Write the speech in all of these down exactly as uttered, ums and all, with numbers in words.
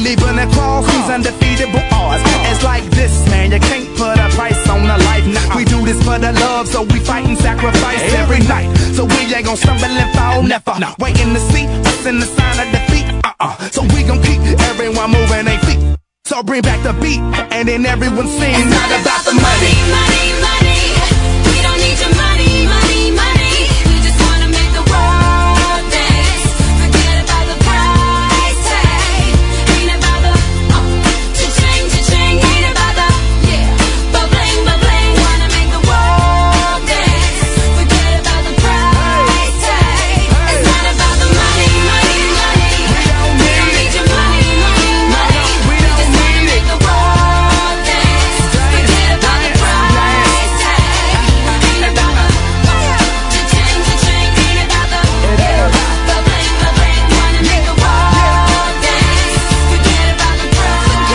even across these undefeatable odds. It's like this, man, you can't put a price on a life. Nah, we do this for the love, so we fight and sacrifice every night. So we ain't gon' stumble and fall, never. Waiting to see us in the sign of defeat. Uh-uh. So we gon' keep everyone moving their feet. So bring back the beat, and then everyone sings. It's not about the money, money, money. We don't need your money, money, money. We just wanna make the world dance. Forget about the price tag. Ain't about the oh, cha-ching, cha-ching. Ain't about the yeah, ba-bling, ba-bling. Wanna make the world dance. Forget about the price tag. It's not about the money, money, money. We don't need your money, money, money. We just wanna make the world dance. Forget about the price tag. Ain't about the cha-ching, cha-ching. Ain't about the ba-bling, ba-bling. Wanna make the world dance. Forget about the price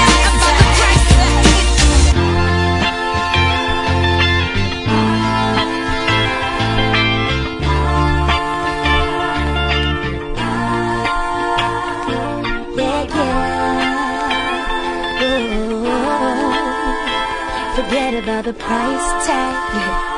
Forget about the price tag.